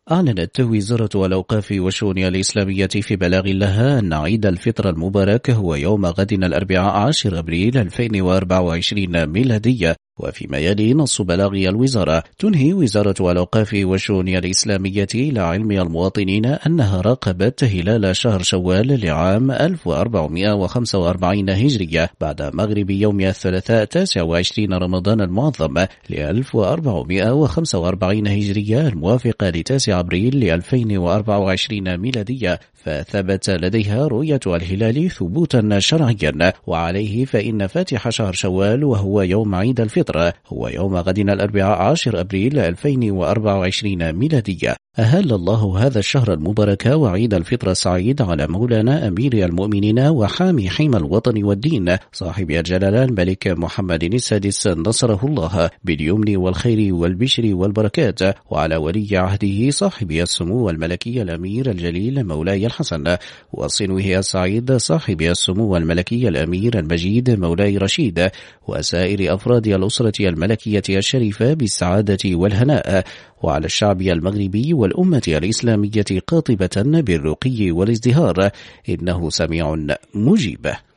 أعلنت وزارة الأوقاف والشؤون الإسلامية في بلاغ لها أن عيد الفطر المبارك هو يوم غد الأربعاء 10 أبريل 2024 ميلادية. وفيما يلي نص بلاغ الوزارة، تنهي وزارة الأوقاف والشؤون الإسلامية إلى علم المواطنين أنها راقبت هلال شهر شوال لعام 1445 هجرية بعد مغرب يوم الثلاثاء 29 رمضان المعظم ل 1445 هجرية الموافق لتاسع أبريل 2024 ميلادية، فثبت لديها رؤية الهلال ثبوتا شرعيا، وعليه فإن فاتح شهر شوال وهو يوم عيد الفطر هو يوم غد الأربعاء 10 أبريل 2024 ميلادية. أهل الله هذا الشهر المبارك وعيد الفطر السعيد على مولانا أمير المؤمنين وحامي حمى الوطن والدين صاحب الجلالة الملك محمد السادس نصره الله باليمن والخير والبشر والبركات، وعلى ولي عهده صاحب السمو الملكي الأمير الجليل مولاي الحسن، وصنوه السعيد صاحب السمو الملكي الأمير المجيد مولاي رشيد، وسائر أفراد الأسرة الملكية الشريفة بالسعادة والهناء، وعلى الشعب المغربي والأمة الإسلامية قاطبة بالرقي والازدهار، إنه سميع مجيب.